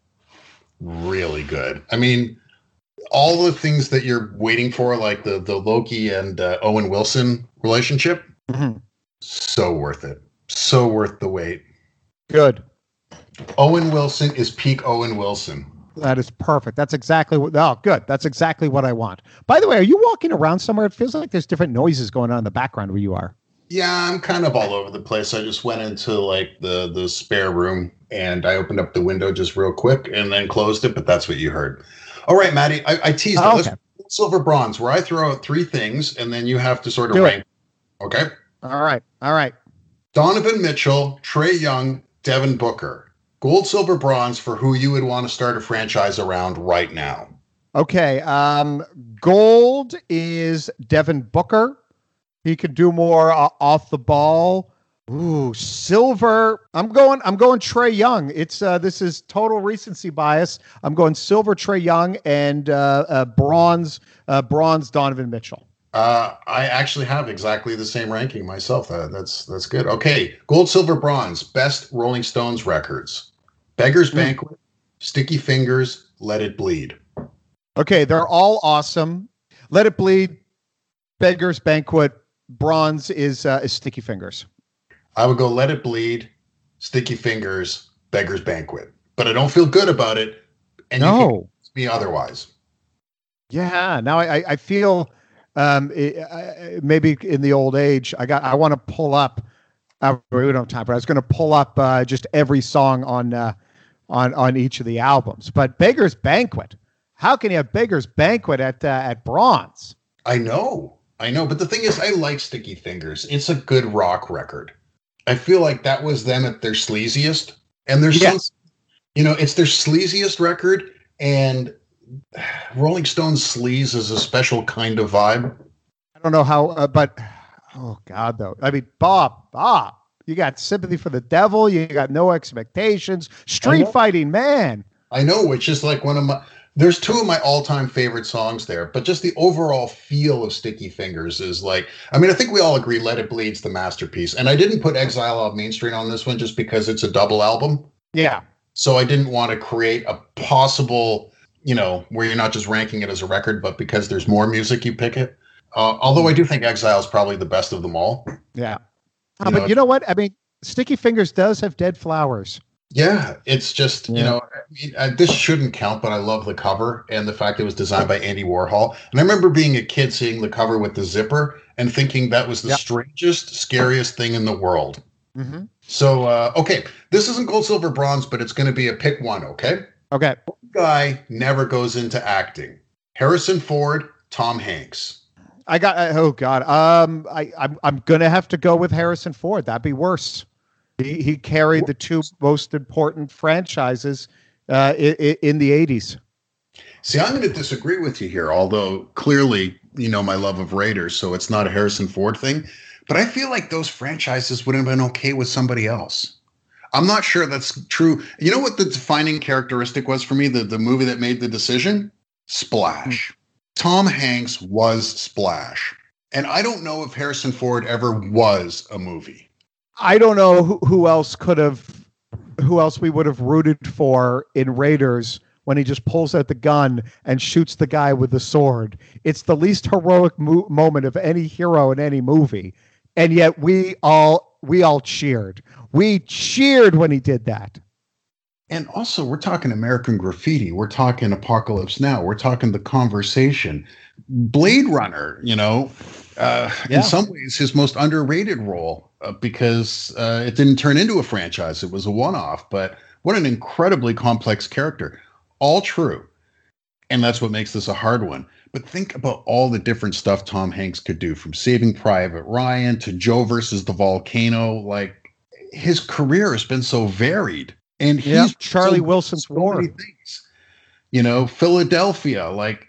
really good. I mean, all the things that you're waiting for, like the the Loki and uh, Owen Wilson relationship, mm-hmm. so worth it. So worth the wait. Good. Owen Wilson is peak Owen Wilson. That is perfect. That's exactly what. Oh, good. That's exactly what I want. By the way, are you walking around somewhere? It feels like there's different noises going on in the background where you are. Yeah, I'm kind of all over the place. I just went into like the the spare room and I opened up the window just real quick and then closed it. But that's what you heard. All right, Maddie. I, I teased oh, it. Okay. Let's silver bronze, where I throw out three things and then you have to sort of Do rank. It. Okay. All right. All right. Donovan Mitchell, Trae Young, Devin Booker. Gold, silver, bronze for who you would want to start a franchise around right now. Okay. Um, gold is Devin Booker. He could do more uh, off the ball. Ooh, silver. I'm going. I'm going Trae Young. It's uh, this is total recency bias. I'm going silver Trae Young and uh, uh, bronze. Uh, bronze Donovan Mitchell. Uh, I actually have exactly the same ranking myself. Uh, that's that's good. Okay, gold, silver, bronze. Best Rolling Stones records: Beggar's mm. Banquet, Sticky Fingers, Let It Bleed. Okay, they're all awesome. Let It Bleed, Beggar's Banquet. Bronze is uh, is Sticky Fingers. I would go Let It Bleed, Sticky Fingers, Beggar's Banquet. But I don't feel good about it. And no. You can me otherwise. Yeah. Now I I feel. Um, it, uh, maybe in the old age, I got. I want to pull up. Uh, we don't have time, but I was going to pull up uh, just every song on uh, on on each of the albums. But Beggar's Banquet. How can you have Beggar's Banquet at uh, at bronze? I know, I know. But the thing is, I like Sticky Fingers. It's a good rock record. I feel like that was them at their sleaziest, and there's yes. some, you know, it's their sleaziest record, and Rolling Stones sleaze is a special kind of vibe. I don't know how, uh, but oh god, though. I mean, Bob, Bob, you got Sympathy for the Devil. You got No Expectations. Street Fighting Man. I know, which is like one of my There's two of my all-time favorite songs there, but just the overall feel of Sticky Fingers is like, I mean, I think we all agree Let It Bleed's the masterpiece. And I didn't put Exile Off Main Street on this one just because it's a double album. Yeah. So I didn't want to create a possible, you know, where you're not just ranking it as a record, but because there's more music, you pick it. Uh, although I do think Exile is probably the best of them all. Yeah. You Uh, know, but you know what? I mean, Sticky Fingers does have Dead Flowers. Yeah, it's just, you Yeah. know, I mean, uh, this shouldn't count, but I love the cover and the fact it was designed by Andy Warhol. And I remember being a kid seeing the cover with the zipper and thinking that was the Yep. strangest, scariest thing in the world. Mm-hmm. So, uh, okay, this isn't gold, silver, bronze, but it's going to be a pick one, okay? Okay. Guy never goes into acting. Harrison Ford, Tom Hanks. I got, uh, oh God. Um, I, I'm, I'm going to have to go with Harrison Ford. That'd be worse. He, he carried the two most important franchises uh, in, in the eighties. See, I'm going to disagree with you here, although clearly, you know, my love of Raiders, so it's not a Harrison Ford thing. But I feel like those franchises would have been okay with somebody else. I'm not sure that's true. You know what the defining characteristic was for me? The, the movie that made the decision? Splash. Mm. Tom Hanks was Splash. And I don't know if Harrison Ford ever was a movie. I don't know who, who else could have, who else we would have rooted for in Raiders when he just pulls out the gun and shoots the guy with the sword. It's the least heroic mo- moment of any hero in any movie. And yet we all, we all cheered. We cheered when he did that. And also, we're talking American Graffiti. We're talking Apocalypse Now. We're talking The Conversation. Blade Runner, you know, uh, Yeah. in some ways his most underrated role uh, because uh, it didn't turn into a franchise. It was a one-off. But what an incredibly complex character. All true. And that's what makes this a hard one. But think about all the different stuff Tom Hanks could do, from Saving Private Ryan to Joe versus the Volcano. Like, his career has been so varied. And he's Yeah, Charlie so, Wilson's so War. many things. You know, Philadelphia, like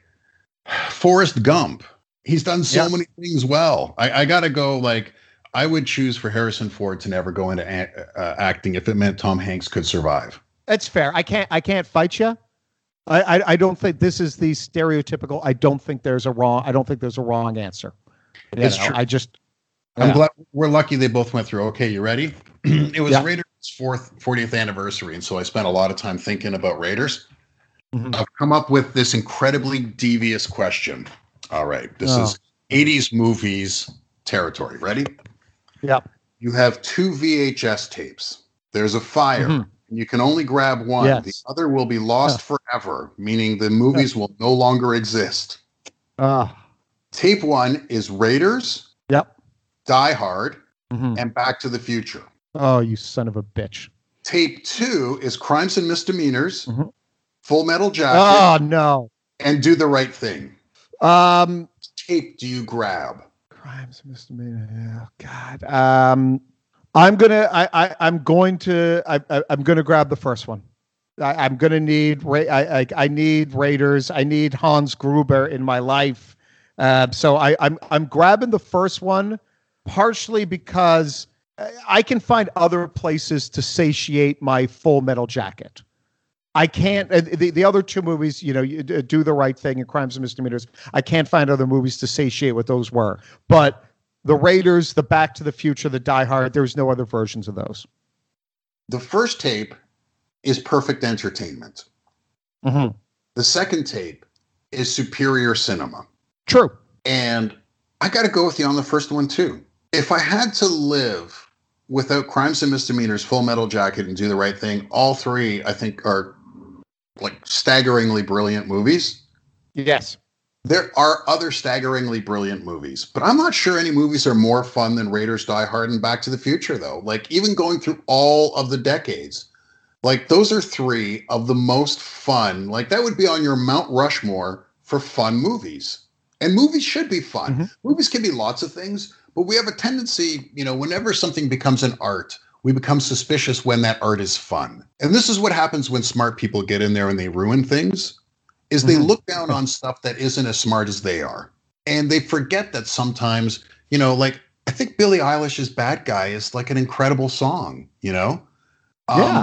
Forrest Gump. He's done so Yeah. many things well. I, I got to go, like, I would choose for Harrison Ford to never go into a- uh, acting if it meant Tom Hanks could survive. That's fair. I can't, I can't fight you. I, I, I don't think this is the stereotypical. I don't think there's a wrong. I don't think there's a wrong answer. You It's know, true. I just. I'm yeah. glad we're lucky they both went through. Okay, you ready? It was Yeah. Raiders' fourth fortieth anniversary, and so I spent a lot of time thinking about Raiders. Mhm. I've come up with this incredibly devious question. All right, this Oh. is eighties movies territory. Ready? Yeah. You have two V H S tapes. There's a fire. Mhm. You can only grab one. Yes. The other will be lost forever, meaning the movies will no longer exist. Uh, Tape one is Raiders, yep. Die Hard, Mhm. and Back to the Future. Oh, you son of a bitch. Tape two is Crimes and Misdemeanors, Mhm. Full Metal Jacket, Oh no. and Do the Right Thing. Um, Tape do you grab? crimes, misdemeanor. Oh God. Um, I'm gonna. I. I I'm going to. I, I. I'm gonna grab the first one. I, I'm gonna need. Ra- I, I. I need Raiders. I need Hans Gruber in my life. Uh, so I. I'm. I'm grabbing the first one, partially because I- I can find other places to satiate my Full Metal Jacket. I can't. uh, The, the other two movies, you know, you, uh, Do the Right Thing and Crimes and Misdemeanors, I can't find other movies to satiate what those were. But the Raiders, the Back to the Future, the Die Hard, there's no other versions of those. The first tape is Perfect Entertainment. Mm-hmm. The second tape is Superior Cinema. True. And I got to go with you on the first one, too. If I had to live without Crimes and Misdemeanors, Full Metal Jacket, and Do the Right Thing, all three, I think, are like staggeringly brilliant movies. Yes. There are other staggeringly brilliant movies, but I'm not sure any movies are more fun than Raiders, Die Hard, and Back to the Future, though. Like, even going through all of the decades, like, those are three of the most fun. Like, that would be on your Mount Rushmore for fun movies. And movies should be fun. Mm-hmm. Movies can be lots of things, but we have a tendency, you know, whenever something becomes an art, we become suspicious when that art is fun. And this is what happens when smart people get in there and they ruin things. Is they Mhm. look down on stuff that isn't as smart as they are. And they forget that sometimes, you know, like, I think Billie Eilish's Bad Guy is like an incredible song, you know? Um, Yeah.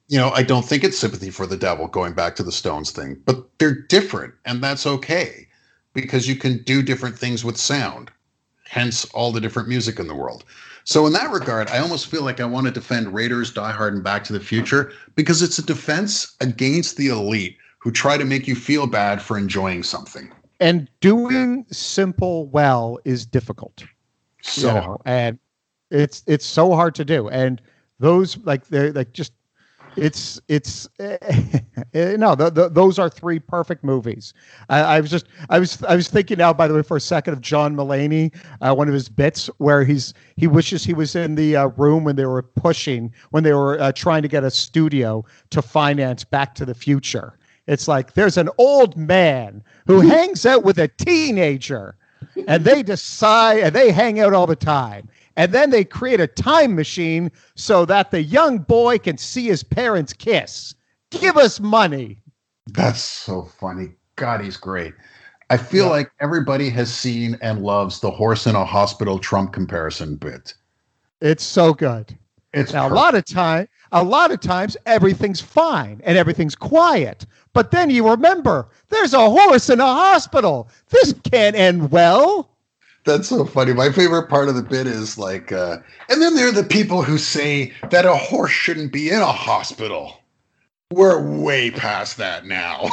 you know, I don't think it's sympathy for the devil, going back to the Stones thing, but they're different, and that's okay because you can do different things with sound, hence all the different music in the world. So in that regard, I almost feel like I want to defend Raiders, Die Hard, and Back to the Future because it's a defense against the elite who try to make you feel bad for enjoying something. And doing simple well is difficult. So you know, and it's it's so hard to do. And those like they're like just it's it's uh, no the, the, those are three perfect movies. I, I was just I was I was thinking now, by the way, for a second of John Mulaney, uh, one of his bits where he's he wishes he was in the uh, room when they were pushing when they were uh, trying to get a studio to finance Back to the Future. It's like there's an old man who hangs out with a teenager, and they decide and they hang out all the time. And then they create a time machine so that the young boy can see his parents kiss. Give us money. That's so funny. God, he's great. I feel yeah. like everybody has seen and loves the horse in a hospital Trump comparison bit. It's so good. It's now, a lot of time, a lot of times everything's fine and everything's quiet. But then you remember there's a horse in a hospital. This can't end well. That's so funny. My favorite part of the bit is like, uh, and then there are the people who say that a horse shouldn't be in a hospital. We're way past that now.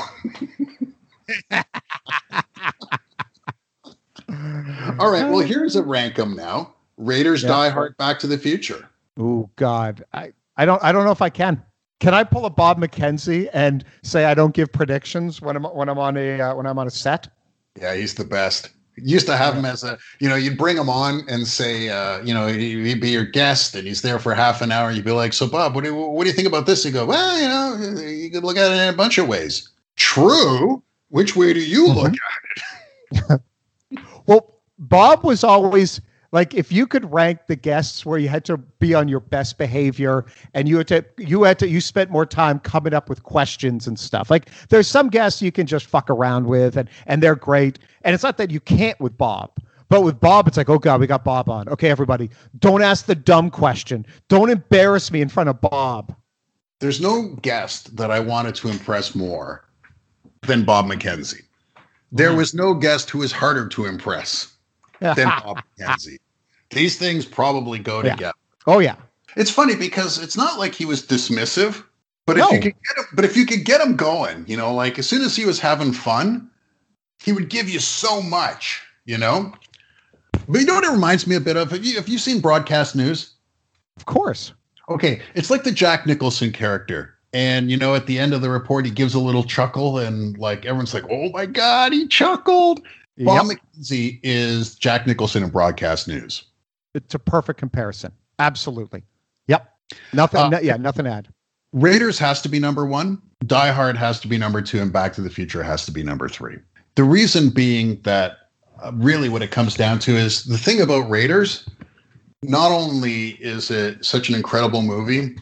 All right. Well, here's a rank 'em now. Raiders, yeah. Die Hard, Back to the Future. Oh God, I, I don't I don't know if I can. Can I pull a Bob McKenzie and say I don't give predictions when I'm when I'm on a uh, when I'm on a set? Yeah, he's the best. Used to have him as a, you know, you'd bring him on and say, uh, you know, he'd be your guest and he's there for half an hour. You'd be like, so Bob, what do you, what do you think about this? He'd go, well, you know, you could look at it in a bunch of ways. True. Which way do you look mm-hmm. at it? Well, Bob was always like, if you could rank the guests where you had to be on your best behavior and you had to, you had to, you spent more time coming up with questions and stuff. Like there's some guests you can just fuck around with and, and they're great. And it's not that you can't with Bob, but with Bob, it's like, oh God, we got Bob on. Okay, everybody, don't ask the dumb question. Don't embarrass me in front of Bob. There's no guest that I wanted to impress more than Bob McKenzie. There mm. was no guest who was harder to impress than Bob McKenzie. These things probably go yeah. together. Oh yeah. It's funny because it's not like he was dismissive, but no. if you could get him, but if you could get him going, you know, like as soon as he was having fun, he would give you so much, you know. But you know what it reminds me a bit of? Have you have you seen Broadcast News? Of course. Okay, it's like the Jack Nicholson character. And, you know, at the end of the report, he gives a little chuckle and like everyone's like, oh my God, he chuckled. Yep. Bob McKenzie is Jack Nicholson in Broadcast News. It's a perfect comparison. Absolutely. Yep. Nothing. Uh, no, yeah. Nothing to add. Raiders has to be number one. Die Hard has to be number two. And Back to the Future has to be number three. The reason being that uh, really what it comes down to is the thing about Raiders, not only is it such an incredible movie,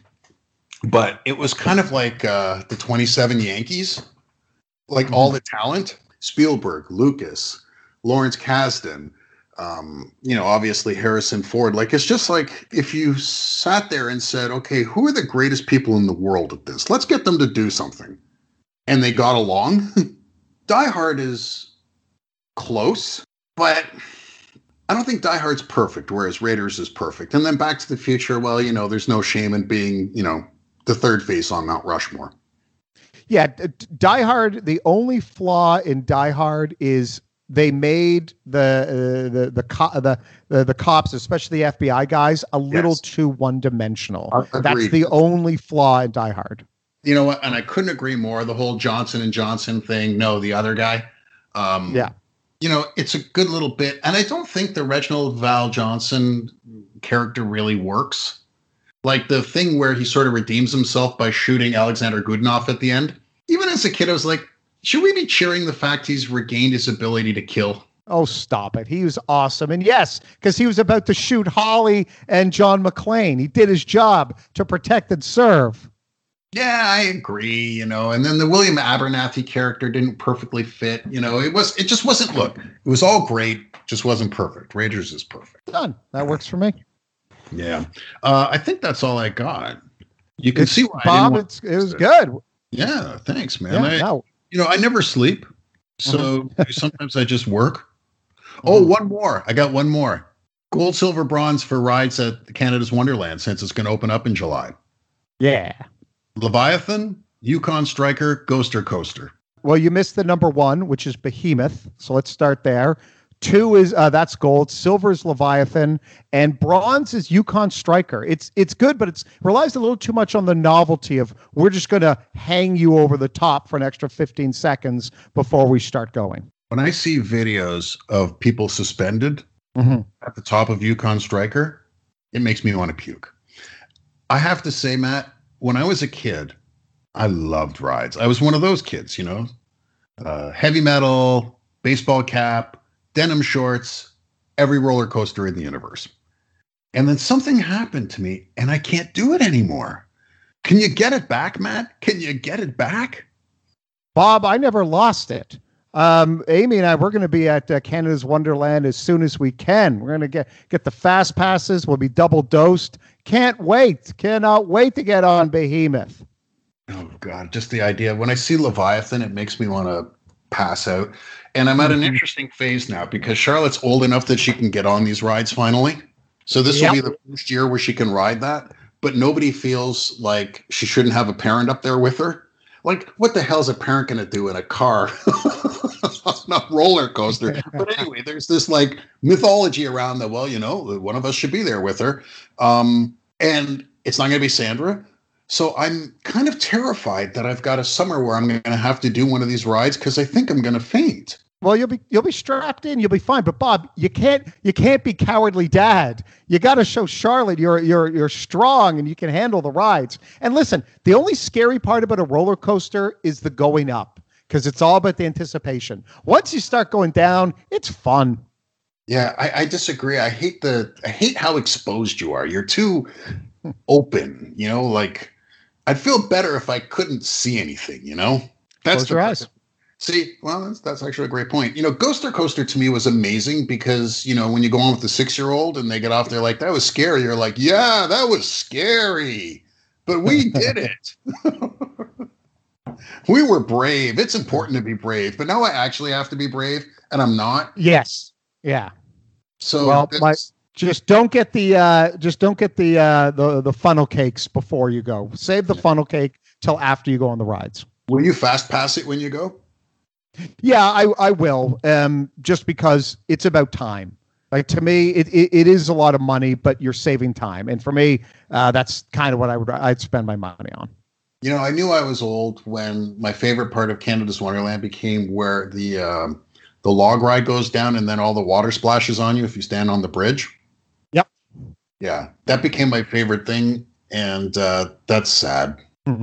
but it was kind of like uh, the twenty-seven Yankees, like mm-hmm. all the talent, Spielberg, Lucas, Lawrence Kasdan, um, you know, obviously Harrison Ford. Like, it's just like if you sat there and said, okay, who are the greatest people in the world at this? Let's get them to do something. And they got along. Die Hard is close, but I don't think Die Hard's perfect, whereas Raiders is perfect. And then Back to the Future, well, you know, there's no shame in being, you know, the third face on Mount Rushmore. Yeah, Die Hard, the only flaw in Die Hard is they made the uh, the the, co- the the the cops, especially the F B I guys, a little yes. too one-dimensional. Uh, That's the only flaw in Die Hard. You know what? And I couldn't agree more. The whole Johnson and Johnson thing. No, the other guy. Um, yeah. You know, it's a good little bit. And I don't think the Reginald Val Johnson character really works. Like the thing where he sort of redeems himself by shooting Alexander Goodenough at the end. Even as a kid, I was like, should we be cheering the fact he's regained his ability to kill? Oh, stop it. He was awesome. And yes, because he was about to shoot Holly and John McClane. He did his job to protect and serve. Yeah, I agree, you know. And then the William Abernathy character didn't perfectly fit. You know, it was it just wasn't, look, it was all great, just wasn't perfect. Raiders is perfect. Done. That works for me. Yeah. Uh, I think that's all I got. You can It's, see why I Bob. didn't want It's it was good. Yeah, thanks, man. Yeah, I, no. you know, I never sleep, so Mm-hmm. sometimes I just work. Oh, one more. I got one more. Gold, silver, bronze for rides at Canada's Wonderland since it's going to open up in July. Yeah. Leviathan, Yukon Striker, Ghoster Coaster. Well, you missed the number one, which is Behemoth. So let's start there. Two is uh, that's gold. Silver is Leviathan, and bronze is Yukon Striker. It's it's good, but it's relies a little too much on the novelty of we're just going to hang you over the top for an extra fifteen seconds before we start going. When I see videos of people suspended Mm-hmm. at the top of Yukon Striker, it makes me want to puke. I have to say, Matt, when I was a kid, I loved rides. I was one of those kids, you know, uh, heavy metal, baseball cap, denim shorts, every roller coaster in the universe. And then something happened to me and I can't do it anymore. Can you get it back, Matt? Can you get it back? Bob, I never lost it. Um, Amy and I, we're going to be at uh, Canada's Wonderland as soon as we can. We're going to get get the fast passes. We'll be double dosed. Can't wait. Cannot wait to get on Behemoth. Oh, God, just the idea. When I see Leviathan, it makes me want to pass out. And I'm at an interesting phase now because Charlotte's old enough that she can get on these rides finally. So this Yep. will be the first year where she can ride that. But nobody feels like she shouldn't have a parent up there with her. Like, what the hell is a parent going to do in a car on a roller coaster? But anyway, there's this like mythology around that, well, you know, one of us should be there with her. Um, and it's not going to be Sandra. So I'm kind of terrified that I've got a summer where I'm going to have to do one of these rides because I think I'm going to faint. Well, you'll be you'll be strapped in. You'll be fine. But Bob, you can't you can't be cowardly dad. You got to show Charlotte you're you're you're strong and you can handle the rides. And listen, the only scary part about a roller coaster is the going up because it's all about the anticipation. Once you start going down, it's fun. Yeah, I, I disagree. I hate the I hate how exposed you are. You're too open. You know, like I'd feel better if I couldn't see anything. You know, that's Close your eyes. See, well, that's, that's actually a great point. You know, Ghoster Coaster to me was amazing because, you know, when you go on with the six-year-old and they get off there like, that was scary. You're like, yeah, that was scary. But we did it. We were brave. It's important to be brave. But now I actually have to be brave, and I'm not. Yes. Yeah. So Well, that's- my, just don't get the uh, just don't get the uh, the the funnel cakes before you go. Save the funnel cake till after you go on the rides. will you fast pass it when you go? Yeah, I, I will. Um, just because it's about time. Like to me, it, it, it is a lot of money, but you're saving time. And for me, uh, that's kind of what I would I'd spend my money on. You know, I knew I was old when my favorite part of Canada's Wonderland became where the um, the log ride goes down and then all the water splashes on you if you stand on the bridge. Yep. Yeah, that became my favorite thing, and uh, that's sad.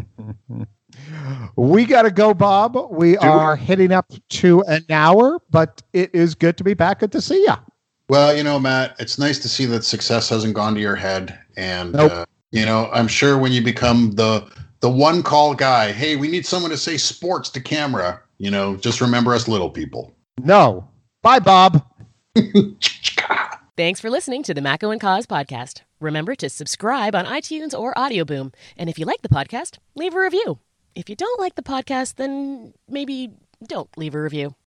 We got to go, Bob. We Do are we? hitting up to an hour, but it is good to be back. Good to see you. Well, you know, Matt, it's nice to see that success hasn't gone to your head, and Nope. uh, you know, I'm sure when you become the the one call guy, hey, we need someone to say sports to camera. You know, just remember us little people. No. Bye, Bob. Thanks for listening to the Mako and Cause podcast. Remember to subscribe on iTunes or Audioboom. And if you like the podcast, leave a review. If you don't like the podcast, then maybe don't leave a review.